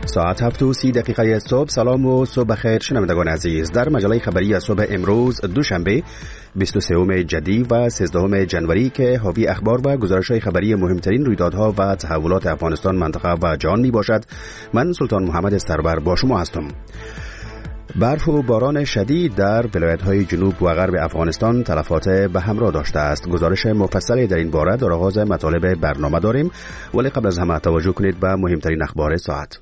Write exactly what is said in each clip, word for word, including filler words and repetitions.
ساعت هفت و سی دقیقه صبح. سلام و صبح بخیر شنوندگان عزیز. در مجله خبری صبح امروز دوشنبه بیست و سوم جدی و سیزدهم جنوری که حاوی اخبار و گزارش‌های خبری مهمترین رویدادها و تحولات افغانستان، منطقه و جهان می باشد. من سلطان محمد سرور با شما هستم. برف و باران شدید در ولایت‌های جنوب و غرب افغانستان تلفات به همراه داشته است. گزارش مفصلی در این باره در آغاز مطالب برنامه داریم، ولی قبل از همه توجه کنید به مهمترین اخبار ساعت.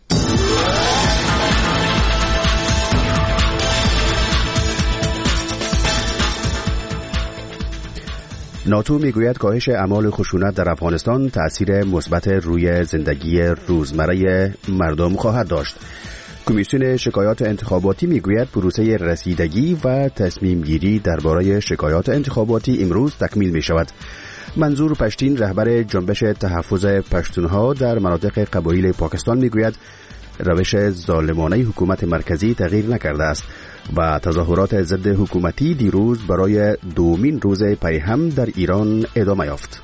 ناتو میگوید کاهش اعمال خشونت در افغانستان تأثیر مثبت روی زندگی روزمره مردم خواهد داشت. کمیسیون شکایات انتخاباتی میگوید پروسه رسیدگی و تصمیم گیری درباره شکایات انتخاباتی امروز تکمیل می شود. منظور پشتین، رهبر جنبش تحفظ پشتونها در مناطق قبایل پاکستان میگوید روش ظالمانه حکومت مرکزی تغییر نکرده است و تظاهرات ضد حکومتی دیروز برای دومین روز پی هم در ایران ادامه یافت.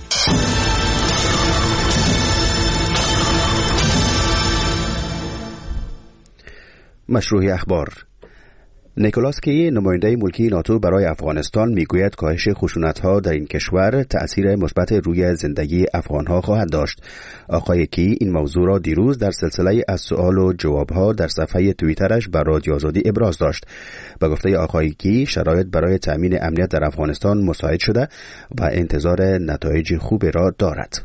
مشروع اخبار. نیکولاس کی، نماینده ملکی ناتو برای افغانستان، میگوید کاهش خشونت‌ها در این کشور تأثیر مثبت روی زندگی افغان‌ها خواهد داشت. آقای کی این موضوع را دیروز در سلسله از سوال و جواب‌ها در صفحه توییترش بر رادیو آزادی ابراز داشت. به گفته آقای کی، شرایط برای تأمین امنیت در افغانستان مساعد شده و انتظار نتایج خوبی را دارد.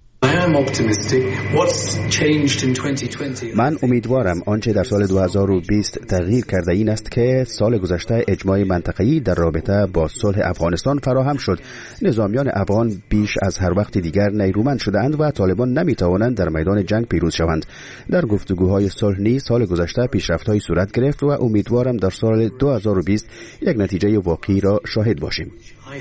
من امیدوارم آنچه در سال دو هزار و بیست تغییر کرده این است که سال گذشته اجماع منطقه‌ای در رابطه با صلح افغانستان فراهم شد. نظامیان افغان بیش از هر وقت دیگر نیرومند شدند و طالبان نمیتوانند در میدان جنگ پیروز شوند. در گفتگوهای صلح نیز سال گذشته پیشرفت‌های صورت گرفت و امیدوارم در سال دو هزار و بیست یک نتیجه واقعی را شاهد باشیم.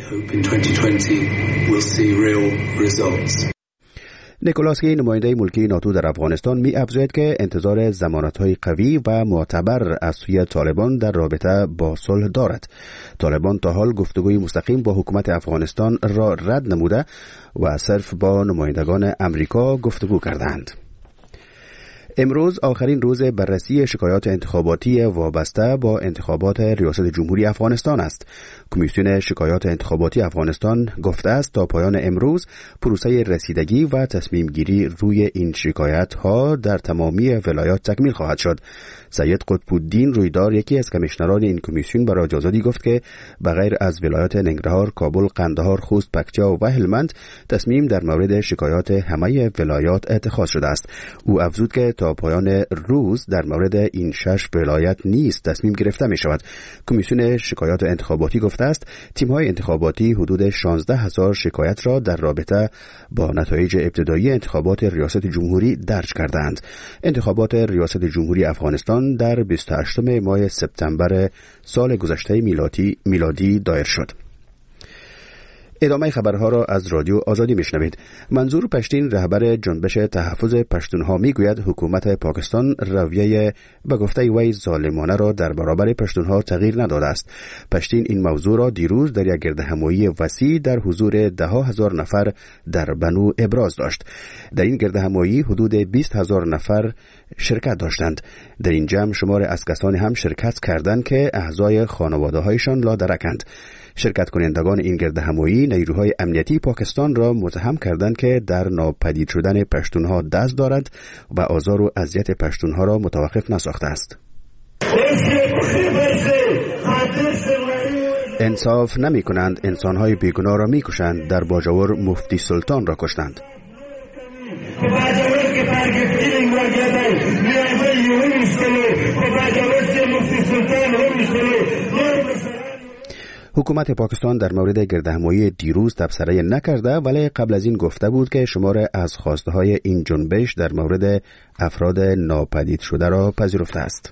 نیکولاس کی، نماینده ملکی ناتو در افغانستان، می افزاید که انتظار ضمانت‌های قوی و معتبر از سوی طالبان در رابطه با صلح دارد. طالبان تا حال گفتگوی مستقیم با حکومت افغانستان را رد نموده و صرف با نمایندگان امریکا گفتگو کردند. امروز آخرین روز بررسی شکایات انتخاباتی وابسته با انتخابات ریاست جمهوری افغانستان است. کمیسیون شکایات انتخاباتی افغانستان گفته است تا پایان امروز پروسه رسیدگی و تصمیم گیری روی این شکایات ها در تمامی ولایات تکمیل خواهد شد. سید قطب الدین رویدار، یکی از کمیشنران این کمیسیون، برای رادیو آزادی گفت که بغیر از ولایات ننگرهار، کابل، قندهار، خوست، پکتیا و هلمند تصمیم در مورد شکایات همه ولایات اتخاذ شده است. او افزود که تا پایان روز در مورد این شش ولایت نیز تصمیم گرفته می شود. کمیسیون شکایات انتخاباتی گفته است تیم‌های انتخاباتی حدود شانزده هزار شکایت را در رابطه با نتایج ابتدایی انتخابات ریاست جمهوری درج کردند. انتخابات ریاست جمهوری افغانستان در بیست و هشتم ماه سپتامبر سال گذشته میلادی میلادی دایر شد. ادامه خبرها را از رادیو آزادی میشنوید. منظور پشتین، رهبر جنبش تحفظ پشتونها، میگوید حکومت پاکستان رویه به گفته وی ظالمانه را در برابر پشتونها تغییر نداده است. پشتین این موضوع را دیروز در یک گردهمایی وسیع در حضور ده هزار نفر در بنو ابراز داشت. در این گردهمایی حدود بیست هزار نفر شرکت داشتند. در این جمع شمار از کسانی هم شرکت کردند که اعضای خانواده‌هایشان لادرکند. شرکت کنندگان این گردهمایی نیروهای امنیتی پاکستان را متهم کردند که در ناپدید شدن پشتونها دست دارند و آزار و اذیت پشتونها را متوقف نساخته است. انصاف نمی کنند، انسانهای بیگناه را می کشند. در باجاور مفتی سلطان را کشتند. حکومت پاکستان در مورد گردهمایی دیروز تبصره نکرده، ولی قبل از این گفته بود که شمار از خواسته های این جنبش در مورد افراد ناپدید شده را پذیرفته است.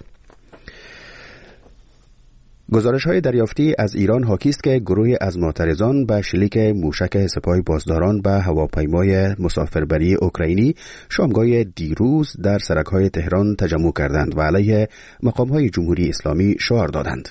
گزارش‌های دریافتی از ایران حاکی است که گروهی از معترضان به شلیک موشک سپاه بازداران به هواپیمای مسافربری اوکراینی شامگاه دیروز در سرک‌های تهران تجمع کردند و علیه مقام‌های جمهوری اسلامی شعار دادند.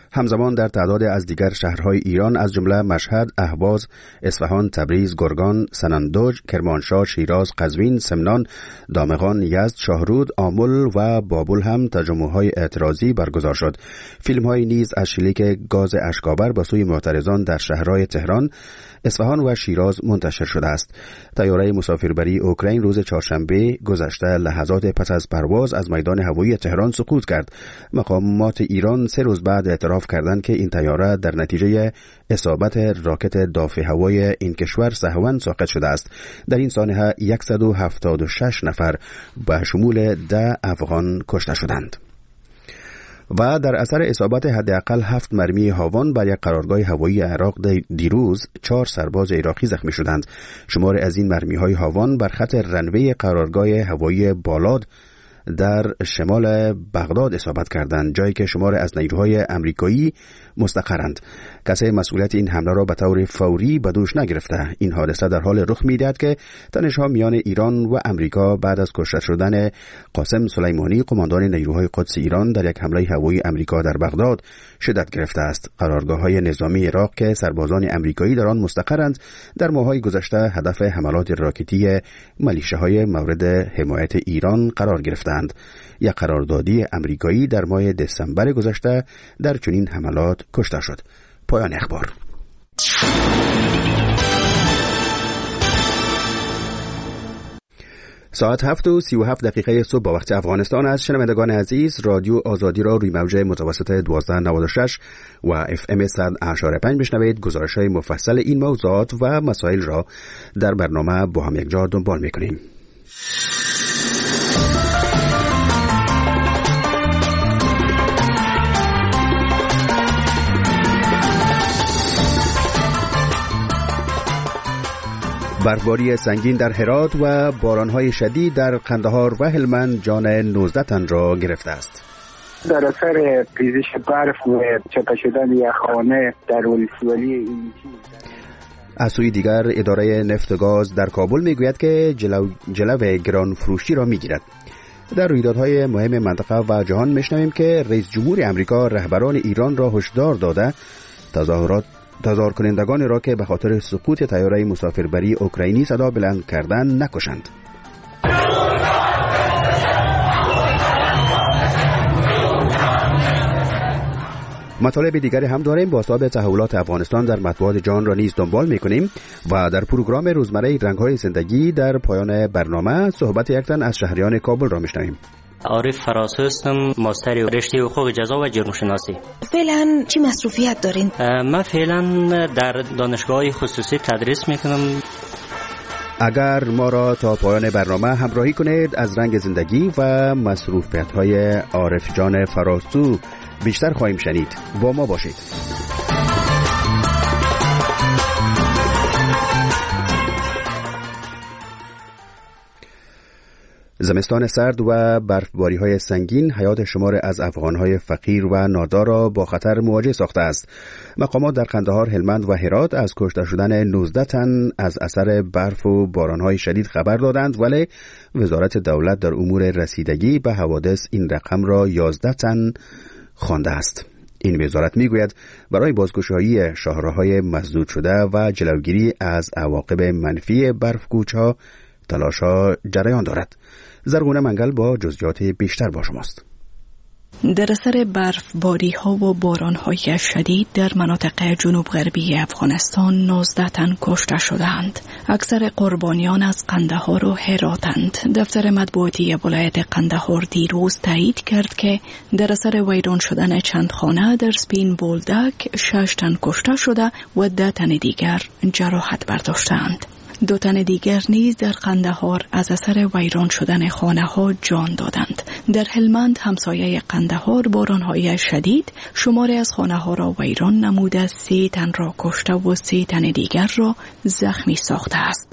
همزمان در تعداد از دیگر شهرهای ایران از جمله مشهد، اهواز، اصفهان، تبریز، گرگان، سنندج، کرمانشاه، شیراز، قزوین، سمنان، دامغان، یزد، شاهرود، آمل و بابل هم تجمع‌های اعتراضی برگزار شد. فیلم‌های نیز از شلیک گاز اشک‌آور به سوی معترضان در شهرهای تهران، اصفهان و شیراز منتشر شده است. طیاره مسافربری اوکراین روز چهارشنبه گذشته لحظات پس از پرواز از میدان هوایی تهران سقوط کرد. مقامات ایران سه روز بعد اعتراف کردند که این طیاره در نتیجه اصابت راکت دافع هوایی این کشور سهواً ساقط شده است. در این سانحه صد و هفتاد و شش نفر به شمول ده افغان کشته شدند. و در اثر اصابت حداقل هفت مرمی هاوان بر یک قرارگاه هوایی عراق دیروز چهار سرباز عراقی زخمی شدند. شمار از این مرمی های هاوان بر خط رنوی قرارگاه هوایی بالاد در شمال بغداد اصابت کردند، جایی که شمار از نیروهای امریکایی مستقرند. کسی مسئولیت این حمله را به طور فوری به دوش نگرفته. این حادثه در حال رخ می‌دهد که تنش‌ها میان ایران و امریکا بعد از کشته شدن قاسم سلیمانی قماندان نیروهای قدس ایران در یک حمله هوایی امریکا در بغداد شدت گرفته است. قرارگاه‌های نظامی عراق که سربازان امریکایی در آن مستقرند در ماه‌های گذشته هدف حملات راکتی میلیشیاهای مورد حمایت ایران قرار گرفتند. یک قراردادی امریکایی در ماه دسامبر گذشته در چنین حملات کشته شد. پایان اخبار. ساعت هفت و سی و هفت دقیقه صبح با وقت افغانستان است. شنوندگان عزیز، رادیو آزادی را روی موج متوسط دوازده نود و شش و اف ام صد و هشتاد و پنج بشنوید. گزارش‌های مفصل این موضوعات و مسائل را در برنامه با هم یک جا دنبال می‌کنیم. برفباری سنگین در هرات و بارانهای شدید در قندهار و هلمند جان نوزده تن را گرفته است. در اثر ریزش برف و چپه شدن یک خانه در ولسوالی اینچی. از سوی دیگر اداره نفت و گاز در کابل میگوید که جلو, جلو گران فروشی را میگیرد. در رویدادهای مهم منطقه و جهان میشنویم که رئیس جمهور امریکا رهبران ایران را هشدار داده تظاهرات تظاهر کنندگان را که به خاطر سقوط طیاره مسافربری اوکراینی صدا بلند کردند نکشند. مطالب دیگری هم داریم. با حساب تحولات افغانستان در مطبوعات جهان را نیز دنبال می‌کنیم و در پروگرام روزمره رنگ‌های زندگی در پایان برنامه صحبت یک تن از شهریان کابل را می‌شنویم. عارف فراس هستم، ماستر رشته حقوق جزا و جرم شناسی. فعلا چی مصروفیت دارین؟ من فعلا در دانشگاه خصوصی تدریس میکنم. اگر ما را تا پایان برنامه همراهی کنید از رنگ زندگی و مصروفیت‌های عارف جان فراسو بیشتر خواهیم شنید. با ما باشید. زمستان سرد و برفباری‌های سنگین حیات شمار از افغان‌های فقیر و نادار را با خطر مواجه ساخته است. مقامات در قندهار، هلمند و هرات از کشته شدن نوزده تن از اثر برف و باران‌های شدید خبر دادند، ولی وزارت دولت در امور رسیدگی به حوادث این رقم را یازده تن خوانده است. این وزارت میگوید برای بازگشایی شاهراهای مسدود شده و جلوگیری از عواقب منفی برفگوچ‌ها تلاش‌ها جریان دارد. زرغونه منگل با جزئیات بیشتر با شماست. در اثر برفباری ها و باران های شدید در مناطق جنوب غربی افغانستان نوزده تن کشته شدند. اکثر قربانیان از قندهار و هراتند. دفتر مطبوعاتی ولایت قندهار دیروز تایید کرد که در اثر ویران شدن چند خانه در سپین بولدک شش تن کشته شده و ده تن دیگر جراحت برداشتند. دو تن دیگر نیز در قندهار از اثر ویران شدن خانه ها جان دادند. در هلمند همسایه قندهار باران‌های شدید شماری از خانه ها را ویران نموده سه تن را کشته و سه تن دیگر را زخمی ساخته است.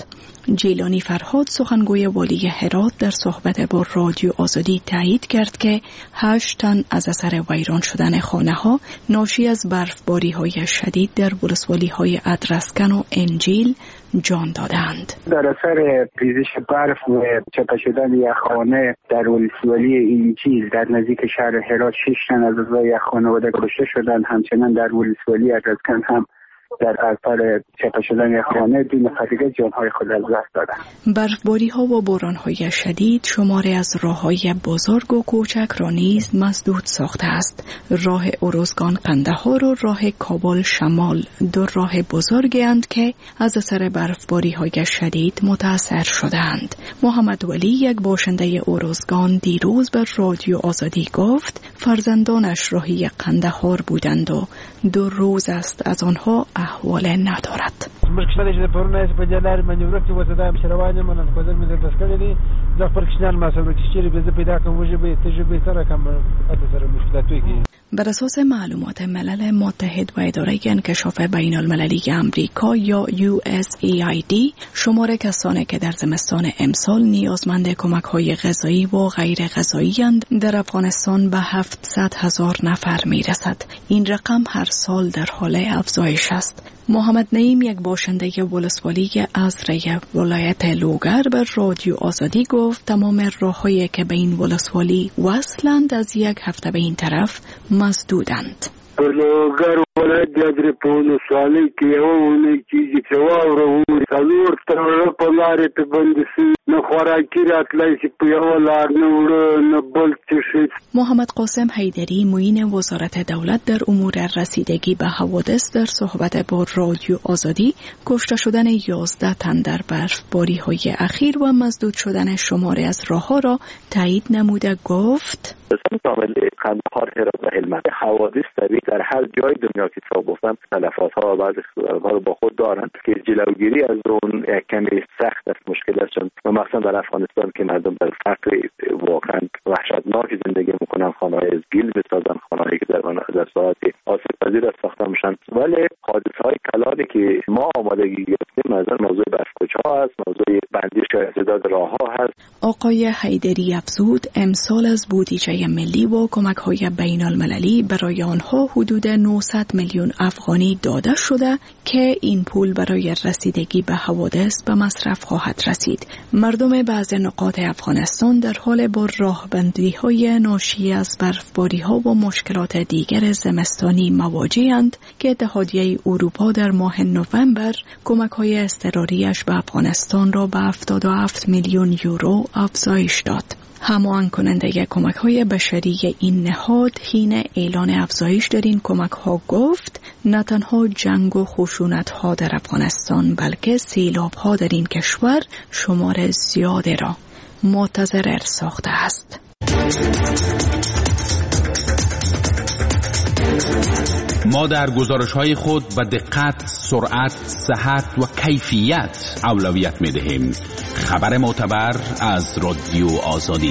جیلانی فرهاد سخنگوی والی هرات در صحبت با رادیو آزادی تایید کرد که هشت تن از اثر ویران شدن خانه‌ها ناشی از برفباری‌های شدید در ولسوالی‌های ادرسکن و انجیل جان دادند. در اثر ریزش برف و چپه شدن یک خانه در ولسوالی انجیل در نزدیک شهر هرات شش تن از اعضای یک خانواده کشته شدند. همچنین در ولسوالی ادرسکن هم در اثر چپه شدن یک خانه دو نفر دیگر جانهای خود از دست دادند. برفباری‌ها و باران‌های شدید شماری از راه‌های بزرگ و کوچک را نیز مسدود ساخته است. راه ارزگان قندهار و راه کابل شمال دو راه بزرگی اند که از اثر برفباری‌های شدید متاثر شدند. محمد ولی یک باشنده ارزگان دیروز بر رادیو آزادی گفت فرزندانش راهی قندهار بودند و دو روز است از آنها احوال ندارد. مشکلش پرون است بجلار منیورتی و صدا مشروانی من خودم میذارم دستگیری در پرکشنال مسئله کشیری به پیدا کنم وجبه تجربه تر کم اثر مشکلاتی که بر اساس معلومات ملل متحد و اداره انکشاف بین المللی آمریکا یا یو اس ای آی دی شمار کسانی که در زمستان امسال نیازمند کمک‌های غذایی و غیر غذایی اند در افغانستان به هفتصد هزار نفر میرسد. این رقم هر سال در حال افزایش است. محمد نعیم یک باشنده ولسوالی ازره ولایت لوگر بر رادیو آزادی گفت تمام راه‌هایی که به این ولسوالی وصلند از یک هفته به این طرف مسدودند. لوگر ولایت جدر پونو سالی که اون چیزی که واورو سالور تر په لارې په بندسي نه خوراکي راتلای شي په یو لار نه وړه نه بل څه شي. محمد قاسم حیدری معین وزارت دولت در امور رسیدگی به حوادث در صحبت با رادیو آزادی کشته شدن یازده تن در برفباری‌های اخیر و مسدود شدن شماری از راه‌ها را تایید نموده گفت کامل قندهار هرات و هلمند حوادث طبیعی در هر جای دنیا که صاحب گفتم تلفات ها و بعض اختلالات رو با خود دارند که جلوگیری از اون کمی سخت است مشکل است و مثلا در افغانستان که مردم در فقر واقعا وحشتناک زندگی میکنن خانه‌های از گل بسازن خانه‌هایی که در در ساعت آسیب پذیر از ساخته میشن ولی حادثه های کلانی که ما آمادگی گرفتیم مثلا موضوع برف‌کوچه‌ها هست موضوع بندش تعداد راه‌ها هست. آقای حیدری افزود امسال از بودجه ملی و کمک‌های بین‌المللی برای آنها حدود نهصد میلیون افغانی داده شده که این پول برای رسیدگی به حوادث به مصرف خواهد رسید. مردم بعضی نقاط افغانستان در حال با راهبندی‌های ناشی از برفباری‌ها و مشکلات دیگر زمستانی مواجه‌اند که اتحادیه اروپا در ماه نوامبر کمک‌های اضطراریش به افغانستان را به هفتاد و هفت میلیون یورو افزایش داد. هماهنگ کننده کمک‌های بشری این نهاد حین اعلان افزایش در این کمک‌ها گفت نه تنها جنگ و خشونت‌ها در افغانستان بلکه سیلاب‌ها در این کشور شمار زیادی را متضرر ساخته است. ما در گزارش‌های خود به دقت، سرعت، صحت و کیفیت اولویت می‌دهیم. خبر معتبر از رادیو آزادی.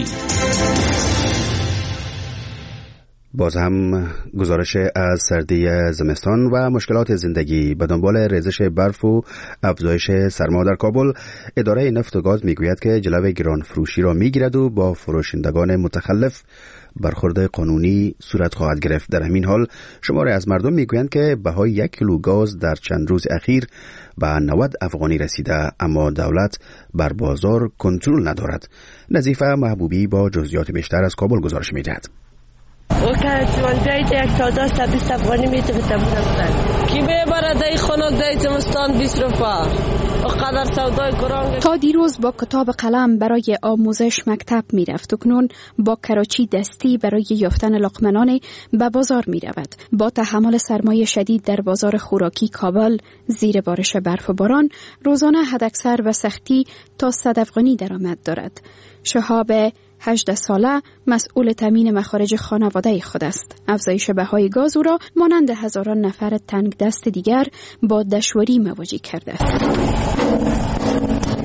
باز هم گزارش از سردی زمستان و مشکلات زندگی به دنبال ریزش برف و افزایش سرما در کابل. اداره نفت و گاز میگوید که جلوی گران فروشی را میگیرد و با فروشندگان متخلف برخورد قانونی صورت خواهد گرفت. در همین حال شماری از مردم میگویند که بهای یک کیلو گاز در چند روز اخیر به نود افغانی رسیده اما دولت بر بازار کنترل ندارد. نظیفه محبوبی با جزئیات بیشتر از کابل گزارش میدهد. او که جوانجایی که یک تازه است بیست افغانی میده به تبودن کی ببره دای خانه دای زمستان بیست روپا وقدر سودای گران. تا دیروز با کتاب قلم برای آموزش مکتب میرفت و کنون با کراچی دستی برای یافتن لقمه‌نان به بازار میرود. با تحمل سرمای شدید در بازار خوراکی کابل زیر بارش برف و باران روزانه حداکثر و سختی تا صد افغانی درآمد دارد. شهاب هجده ساله مسئول تامین مخارج خانواده خود است. افزایش بهای گاز او را مانند هزاران نفر تنگ دست دیگر با دشواری مواجه کرده است.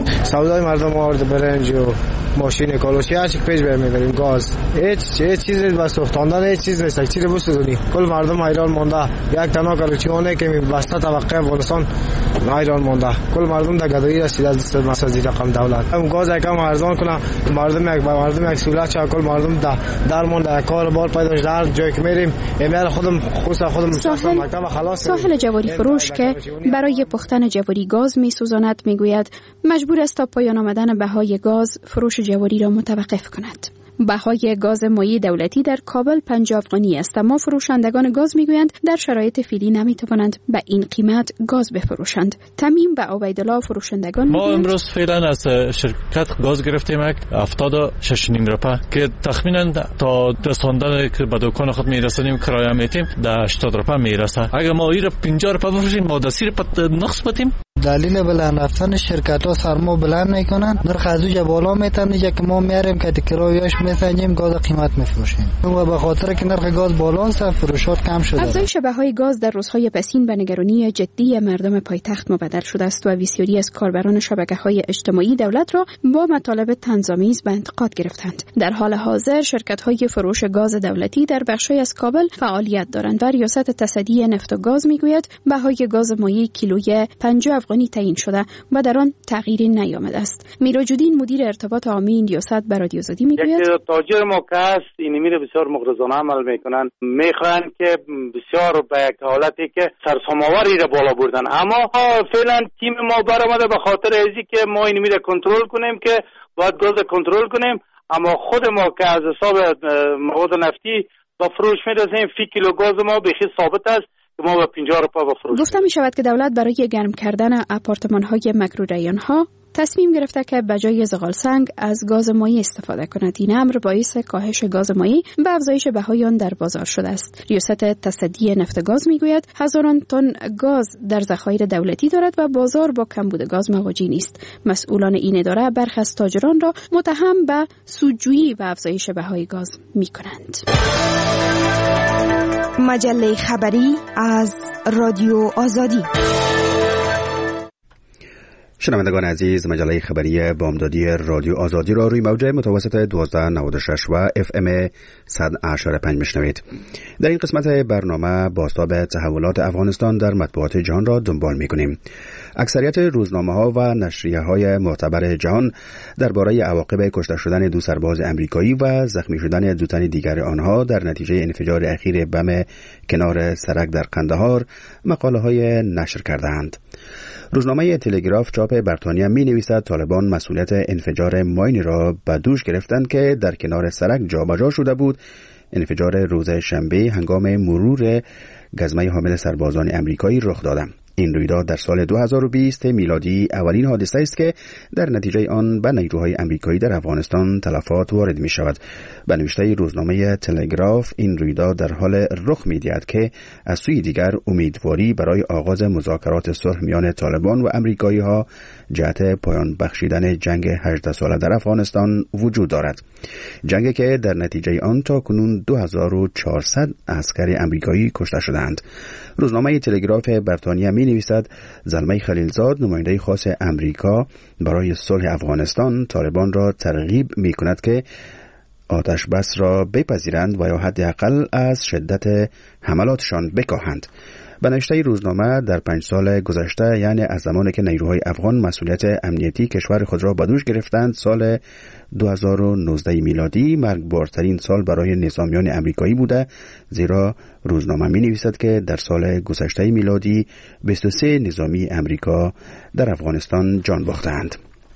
سودای مردم آورد برنج و ماشین کالوشی هر چی پیش برمیبریم گاز هیچ هیچ چیزی بس سوختاندن هیچ چیز نیست چیزی بسوزونی کل مردم حیران مونده یک تنها کالوچیونه که میبسته طبقه افغانستان حیران مونده کل مردم در گدایی رسید از دست مسازی رقم دولت هم گاز یکم ارزان کنه مردم یک مردم یک سهولت چه کل مردم در در مونده کار بار پیداش در جایی که میریم ایمیل خودم خصوصا خودم ساحل, مکتب خلاص ساحل جواری فروش که برای پختن جواری گاز میسوزاند میگوید مجبور است تا پایان آمدن بهای گاز فروش جواری را متوقف کند. بهای گاز مایع دولتی در کابل پنجاه افغانی است، اما فروشندگان گاز میگویند در شرایط فعلی نمیتوانند به این قیمت گاز بفروشند. تمیم و عبیدالله فروشندگان ما امروز فعلا از شرکت گاز گرفتیم هفتاد و شش نیم روپه که تخمینا تا رساندن که به دکان خود میرسونیم کرایه میتیم در هشتاد روپه میرسه. اگر ما این پنجاه روپه بفروشیم ما دستی رو نقص بدیم. دلیل بلند رفتن شرکت ها سرما بلند میکنن نرخ از اوج بالا میتونه که ما میاریم که کرایه‌اش میسنجیم گاز قیمت میفروشیم و به خاطر که نرخ گاز بالا است فروشات کم شده. افزایش بهای گاز در روزهای پسین به نگرانی جدی مردم پایتخت مبدل شده است و بسیاری از کاربران شبکه‌های اجتماعی دولت را با مطالب طنزآمیز به انتقاد گرفتند. در حال حاضر شرکت‌های فروش گاز دولتی در بخش‌های از کابل فعالیت دارند و ریاست تصدی نفت و گاز میگوید بهای گاز مایع کیلوی پنجاه افغانی تعیین شده و در آن تغییری نیامده است. میراجودین مدیر ارتباط عامی این ریاست به رادیو آزادی میگوید تاجر ما که است این میره بسیار مغرضانه عمل میکنن، میخوان که بسیار به یک حالتی که سرسام‌آوری را بالا بردن، اما فعلا تیم ما برآمده به خاطر ازی که ما این میره کنترل کنیم که باید گاز کنترل کنیم، اما خود ما که از حساب مواد نفتی با فروش میرسیم فی کیلو گاز ما بخی ثابت است ما با پنجاه روپا بفروشیم. گفته می شود که دولت برای گرم کردن آپارتمان های مکروریان ها تصمیم گرفته که بجای زغال سنگ از گاز مایع استفاده کند. این امر باعث کاهش گاز مایع و افزایش بهای آن در بازار شده است. ریاست تصدی نفت گاز میگوید هزاران تن گاز در ذخایر دولتی دارد و بازار با کمبود گاز مواجه نیست. مسئولان این اداره برخی از تاجران را متهم به سودجویی و افزایش بهای گاز میکنند. مجله خبری از رادیو آزادی. شنوندگان عزیز، مجله خبری بامدادی رادیو آزادی را روی موج متوسط دوازده نود و شش و اف ام صد و هشت و پنج میشنوید. در این قسمت برنامه بازتاب تحولات افغانستان در مطبوعات جهان را دنبال می‌کنیم. اکثریت روزنامه‌ها و نشریه‌های معتبر جهان درباره عواقب کشته شدن دو سرباز امریکایی و زخمی شدن دو تن دیگر آنها در نتیجه انفجار اخیر بم کنار سرک در قندهار مقاله‌های نشر کرده‌اند. روزنامه تلگراف چاپ بریتانیا می نویسد طالبان مسئولیت انفجار ماینی را به دوش گرفتند که در کنار سرک جابجا شده بود. انفجار روز شنبه هنگام مرور گزمه حامل سربازان امریکایی رخ داده. این رویداد در سال دو هزار و بیست میلادی اولین حادثه است که در نتیجه آن به نیروهای امریکایی در افغانستان تلفات وارد می شود. به نوشته روزنامه تلگراف این رویداد در حال رخ می دهد که از سوی دیگر امیدواری برای آغاز مذاکرات صلح میان طالبان و امریکایی ها جهت پایان بخشیدن جنگ هجده ساله در افغانستان وجود دارد. جنگی که در نتیجه آن تا کنون دو هزار و چهارصد عسکر امریکایی کشته شدند. روزنامه تلگراف بریتانیا می نویسد زلمه خلیلزاد نماینده خاص امریکا برای صلح افغانستان طالبان را ترغیب می کند که آتش بس را بپذیرند و یا حداقل از شدت حملاتشان بکاهند. به نوشته روزنامه در پنج سال گذشته، یعنی از زمانی که نیروهای افغان مسئولیت امنیتی کشور خود را به دوش گرفتند، سال دو هزار و نوزده میلادی مرگبارترین سال برای نظامیان امریکایی بوده، زیرا روزنامه می نویسد که در سال گذشته میلادی بیست و سه نظامی امریکا در افغانستان جان باختند.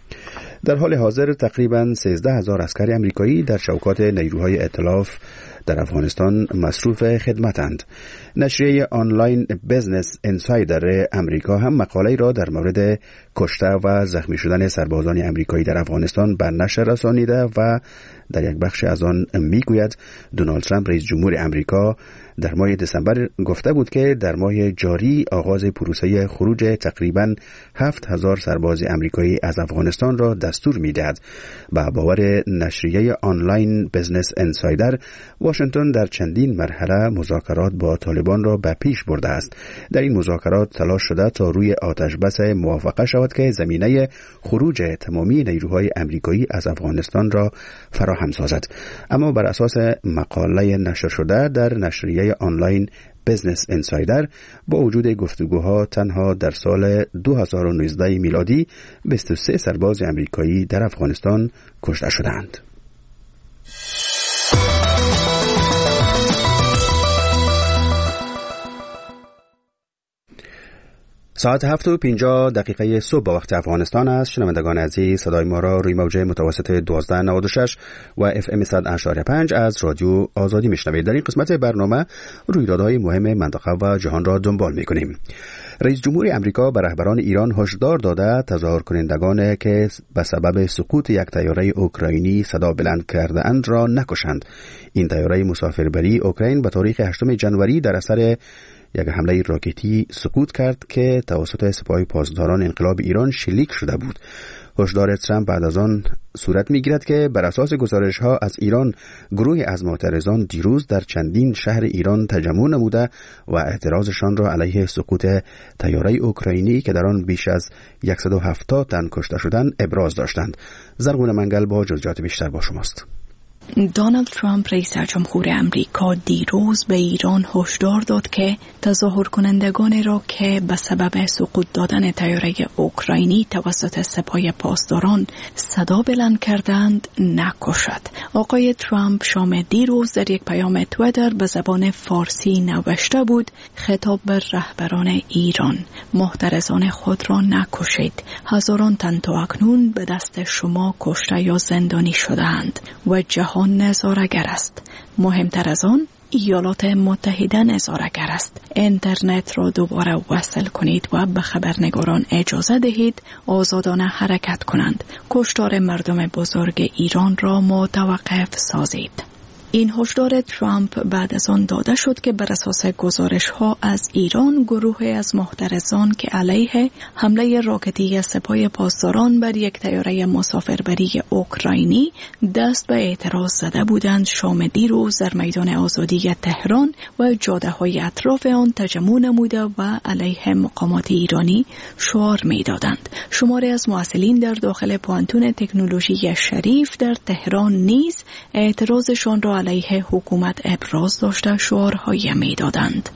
در حال حاضر تقریباً سیزده هزار عسکر امریکایی در چوکات نیروهای ائتلاف در افغانستان مصروف خدمتند. نشریه آنلاین بیزنس انسایدر امریکا هم مقاله را در مورد کشته و زخمی شدن سربازان امریکایی در افغانستان بر نشر رسانیده و در یک بخش از آن میگوید دونالد ترامپ رئیس جمهور امریکا در ماه دسامبر گفته بود که در ماه جاری آغاز پروسه خروج تقریباً هفت هزار سرباز امریکایی از افغانستان را دستور میدهد. با باور نشریه آنلاین بیزنس انسایدر، واشنگتن در چندین مرحله مذاکرات با طالبان را به پیش برده است. در این مذاکرات تلاش شده تا روی آتش بس موافقه شود که زمینه خروج تمامی نیروهای امریکایی از افغانستان را فراهم سازد. اما بر اساس مقاله نشر شده در نشریه آنلاین بزنس انسایدر، با وجود گفتگوها تنها در سال دو هزار و نوزده میلادی بیست و سه سرباز امریکایی در افغانستان کشته شدند. ساعت هفت و پنجاه دقیقه صبح با وقت افغانستان است. شنوندگان عزیز، صدای ما را روی موج متوسط دوازده نود و شش و اف ام صد و اشاره پنج از رادیو آزادی میشنوید. در این قسمت برنامه رویدادهای مهم منطقه و جهان را دنبال میکنیم. رئیس جمهور امریکا به رهبران ایران هشدار داده تظاهر کنندگان که به سبب سقوط یک طیاره اوکراینی صدا بلند کرده اند را نکشند. این طیاره مسافربری اوکراین به تاریخ هشتم ژانویه در اثر یک حمله راکتی سقوط کرد که توسط سپاه پاسداران انقلاب ایران شلیک شده بود. هشدار ترامپ بعد از آن صورت می‌گیرد که بر اساس گزارش‌ها از ایران، گروهی از معترضان دیروز در چندین شهر ایران تجمع نموده و اعتراضشان را علیه سقوط طیاره اوکراینی که در آن بیش از صد و هفتاد تن کشته شدند ابراز داشتند. زرغون منگل با جزئیات بیشتر با شماست. دونالد ترامپ رئیس جمهور امریکا دیروز به ایران هشدار داد که تظاهر کنندگان را که به سبب سقوط دادن طیاره اوکراینی توسط سپاه پاسداران صدا بلند کردند نکشد. آقای ترامپ شام دیروز در یک پیام توییتر به زبان فارسی نوشته بود: خطاب به رهبران ایران، محترزان خود را نکشید. هزاران تن تا اکنون به دست شما کشته یا زندانی شدند و جهان نظاره‌گر است. مهمتر از آن ایالات متحده نظاره‌گر است. اینترنت را دوباره وصل کنید و به خبرنگاران اجازه دهید آزادانه حرکت کنند. کشتار مردم بزرگ ایران را متوقف سازید. این هشدار ترامپ بعد از آن داده شد که بر اساس گزارش‌ها از ایران، گروهی از محترزان که علیه حمله راکتی سپاه پاسداران بر یک طیاره مسافربری اوکراینی دست به اعتراض زده بودند، شام دیروز در میدان آزادی تهران و جاده‌های اطراف آن تجمع نموده و علیه مقامات ایرانی شعار می‌دادند. شماری از مسئولین در داخل پوانتون تکنولوژی شریف در تهران نیز اعتراضشان را علیه حکومت ابراز داشته شعارهایی می‌دادند.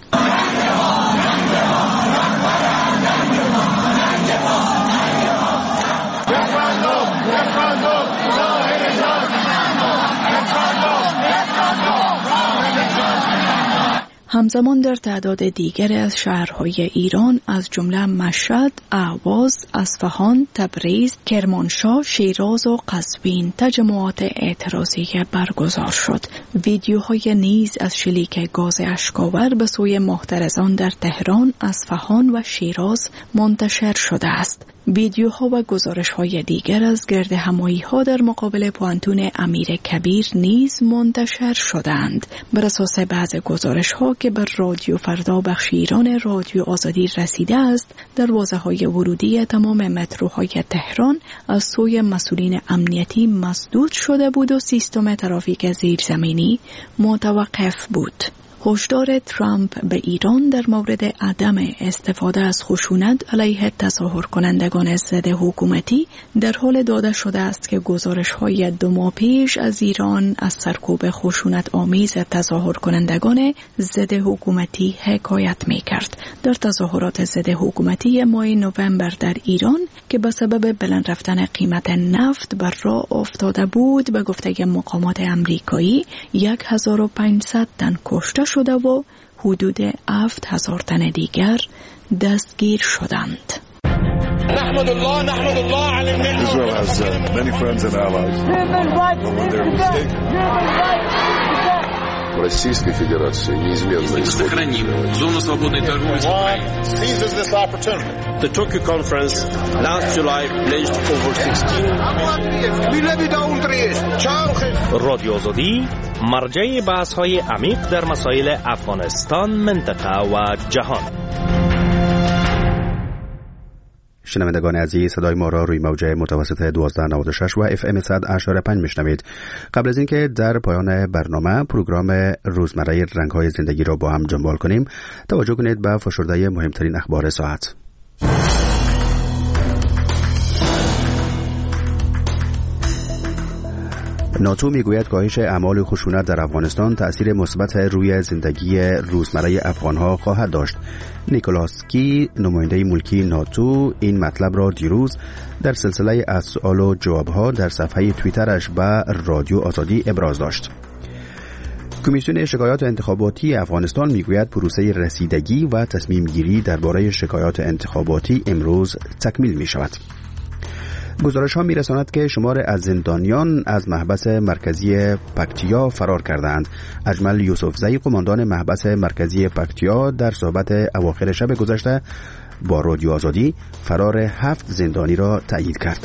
همزمان در تعداد دیگر از شهرهای ایران از جمله مشهد، اهواز، اصفهان، تبریز، کرمانشاه، شیراز و قزوین تجمعات اعتراضی برگزار شد. ویدیوهای نیز از شلیک گاز اشک‌آور به سوی محترزان در تهران، اصفهان و شیراز منتشر شده است. ویدیوها و گزارش‌های دیگر از گردهمایی‌ها در مقابل پوانتون امیر کبیر نیز منتشر شدند. بر اساس بعض گزارش‌ها که بر رادیو فردا بخش ایران رادیو آزادی رسیده است، دروازه‌های ورودی تمام متروهای تهران از سوی مسئولین امنیتی مسدود شده بود و سیستم ترافیک زیرزمینی متوقف بود. هشدار ترامپ به ایران در مورد عدم استفاده از خشونت علیه تظاهر کنندگان ضد حکومتی در حال داده شده است که گزارش‌های دو ماه پیش از ایران از سرکوب خشونت آمیز تظاهر کنندگان ضد حکومتی حکایت می‌کرد. در تظاهرات ضد حکومتی ماه نوامبر در ایران که به سبب بلند رفتن قیمت نفت بر راه افتاده بود، به گفته مقامات امریکایی هزار و پانصد تن کشته شده و حدود هفت هزار تن دیگر دستگیر شدند. نحمد الله نحمد الله علی الملت. Israel has uh, many friends and allies. But when they're mistaken. Российской Федерации неизменно сохраним зону свободной торговли с Украиной. Seizes this opportunity. The Tokyo conference last July pledged over sixteen. رادیو آزادی مرجع بحث‌های عمیق در مسائل افغانستان، منطقه و جهان. شنوندگان عزیز، صدای ما را روی موج متوسط دوازده نود و شش و اف ام صد و اشاره پنج میشنوید. قبل از اینکه در پایان برنامه پروگرام روزمره رنگ‌های زندگی را با هم جنبال کنیم، توجه کنید به فشرده مهمترین اخبار ساعت. ناتو میگوید کاهش اعمال خشونت در افغانستان تأثیر مثبت روی زندگی روزمره افغانها خواهد داشت. نیکولاس کی، نماینده ملکی ناتو، این مطلب را دیروز در سلسله از سوال و جوابها در صفحه توییترش به رادیو آزادی ابراز داشت. کمیسیون شکایات انتخاباتی افغانستان میگوید پروسه رسیدگی و تصمیم گیری درباره شکایات انتخاباتی امروز تکمیل می شود. گزارش ها می رساند که شمار از زندانیان از محبس مرکزی پکتیا فرار کردند. اجمل یوسفزئی، قماندان محبس مرکزی پکتیا، در صحبت اواخر شب گذشته با رادیو آزادی فرار هفت زندانی را تایید کرد.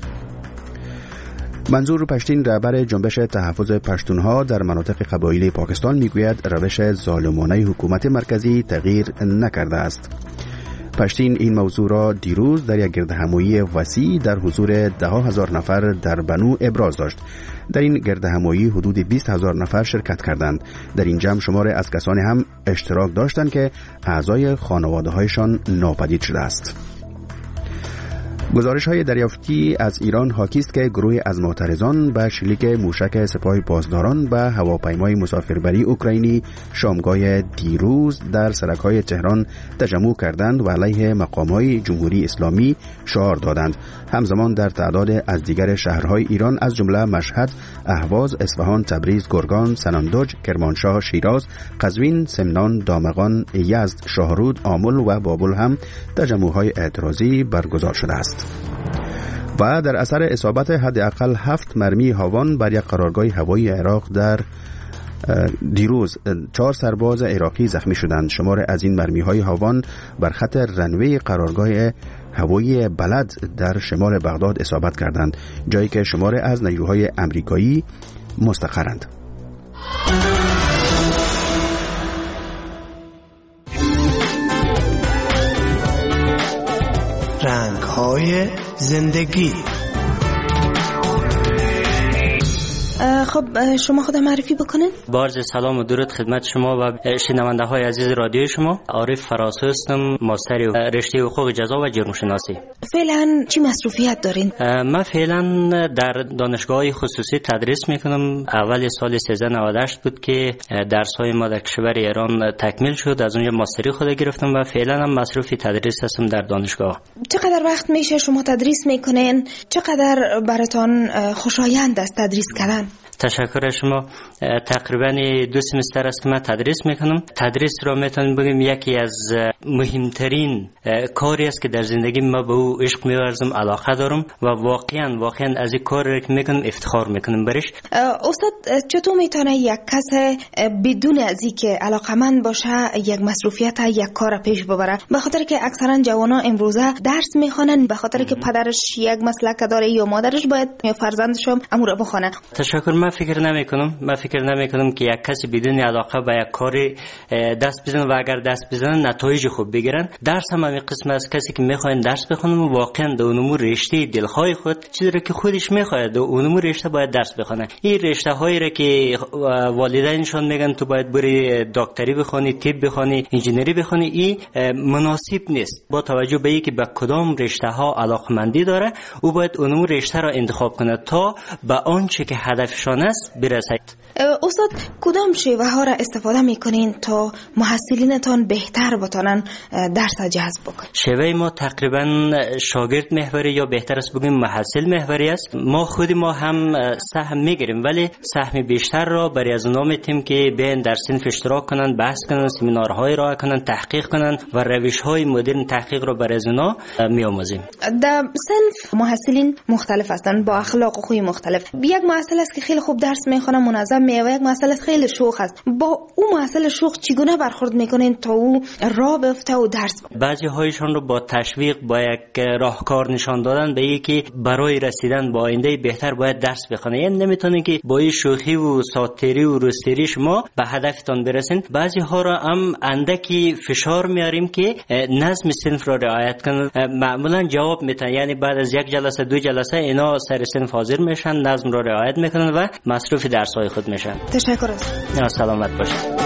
منظور پشتین، رهبر جنبش تحفظ پشتونها در مناطق قبایلی پاکستان، میگوید روش ظالمانه حکومت مرکزی تغییر نکرده است. پشتین این موضوع را دیروز در یک گردهمایی وسیع در حضور ده هزار نفر در بنو ابراز داشت. در این گردهمایی حدود بیست هزار نفر شرکت کردند. در این جمع شمار از کسانی هم اشتراک داشتند که اعضای خانواده هایشان ناپدید شده است. گزارش های دریافتی از ایران حاکی است که گروه از معترضان به شلیک موشک سپاه پاسداران به هواپیمای مسافربری اوکراینی شامگاه دیروز در سرک‌های تهران تجمع کردند و علیه مقام‌های جمهوری اسلامی شعار دادند. همزمان در تعداد از دیگر شهرهای ایران از جمله مشهد، اهواز، اصفهان، تبریز، گرگان، سنندج، کرمانشاه، شیراز، قزوین، سمنان، دامغان، یزد، شاهرود، آمل و بابل هم تجمع‌های اعتراضی برگزار شده است. و در اثر اصابت حداقل هفت مرمی هاوان بر یک قرارگاه هوایی عراق در دیروز چهار سرباز عراقی زخمی شدند. شمار از این مرمی های هاوان بر خط رنوی قرارگاه هوایی بلد در شمال بغداد اصابت کردند، جایی که شمار از نیروهای امریکایی مستقرند. رنگ‌های زندگی. خب شما خود معرفی بکنید. بارز سلام و درود خدمت شما و شنونده های عزیز رادیو شما. عارف فراسو هستم، ماستر رشته حقوق جزا و جرم شناسی. فعلا چی مصروفیت دارین؟ من فعلا در دانشگاه خصوصی تدریس میکنم. اول سال سیزده نود و هشت بود که درس های ما در کشور ایران تکمیل شد. از اونجا ماستری خود گرفتم و فعلا هم مصروف تدریس هستم در دانشگاه. چقدر وقت میشه شما تدریس میکنین؟ چقدر براتون خوشایند است تدریس کردن؟ تشکر شما. تقریبا دو سمستر است که من تدریس میکنم. تدریس را میتونم بگم یکی از مهمترین کاری است که در زندگی ما به او عشق میورزم، علاقه دارم و واقعا واقعا از این کار که میکنم افتخار میکنم برش. استاد چطور میتونه یک کس بدون از اینکه علاقمند باشه یک مسئولیت یک کار پیش ببره؟ به خاطر که اکثرا جوانا امروزه درس میخوانن به خاطر که پدرش یک مسلک داره یا مادرش باید فرزندش هم امور بخونه. تشکر. من فکر نمی کنم من فکر نمی کنم که یک کسی بدون علاقه به یک کاری دست بزنه و اگر دست بزنه نتایج خوب بگیرن. درس هم همین قسم از کسی که میخواین درس بخونن و واقعا در اونمو رشته دلخواه خود چیزی را که خودش میخواد در اونمو رشته باید درس بخونه. این رشته هایی را که والدینشون میگن تو باید بری دکتری بخونی، طب بخونی، انجینری بخونی، این مناسب نیست. با توجه به اینکه به کدام رشته ها علاقمندی داره او باید اونمو رشته را انتخاب کنه تا به آنچه که هدفشان است برسید. استاد کدام شیوه ها را استفاده میکنین تا محصلینتان بهتر بتونن درس جذب بکنن؟ شیوه ما تقریبا شاگرد محوری یا بهتر است بگیم محصل محوری است. ما خود ما هم سهم میگیریم ولی سهم بیشتر را برای از اونا میتیم که بیان در صنف اشتراک کنن، بحث کنن، سمینارهای را کنن، تحقیق کنن و روش های مدرن تحقیق را برای از اونا میآموزیم. در صنف محصلین مختلف هستند با اخلاق و خوی مختلف. یک محصل است که خیلی خوب درس میخونه، منظم میه و یک مسئله خیلی شوخ است، با اون مسئله شوخ چگونه برخورد میکنین تا او راه بیفته و درس بخونه؟ بعضی هایشان رو با تشویق، با یک راهکار نشان دادن به اینکه برای رسیدن به آینده بهتر باید درس بخونه. یعنی نمیتونه که با این شوخی و ساتری و رستری شما به هدفتان برسین. بعضی ها را هم اندکی فشار میاریم که نظم صنف را رعایت کنن. معمولا جواب میتن، یعنی بعد از یک جلسه دو جلسه اینا سر صنف حاضر میشن، نظم را رعایت میکنن و مصروف درس های خود میشن. تشکر از سلامت باشید.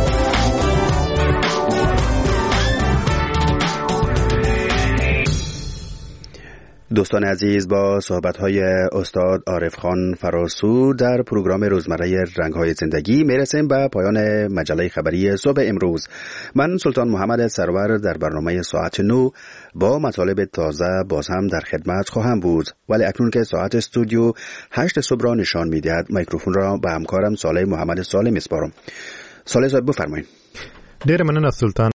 دوستان عزیز، با صحبت‌های استاد عارف خان فراسو در پروگرام روزمره رنگ‌های زندگی میرسیم به پایان مجله خبری صبح امروز. من سلطان محمد سرور در برنامه ساعت نو با مطالب تازه باز هم در خدمت خواهم بود، ولی اکنون که ساعت استودیو هشت صبح را نشان می‌دهد میکروفون را به همکارم صالح محمد سالم میسپارم. صالح صاحب بفرمایید. ډیر مننه سلطان.